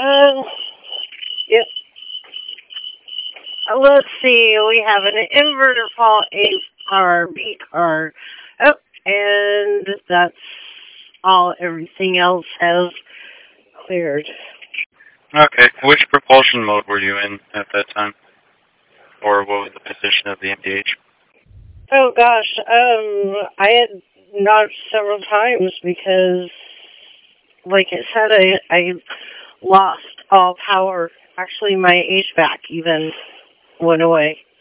Um, yep. Let's see. We have an inverter fault, A car, B car. Oh, and that's all. Everything else has cleared. Okay. Which propulsion mode were you in at that time? Or what was the position of the MDH? Oh gosh, I had knocked several times because, like I said, I lost all power. Actually, my HVAC even went away.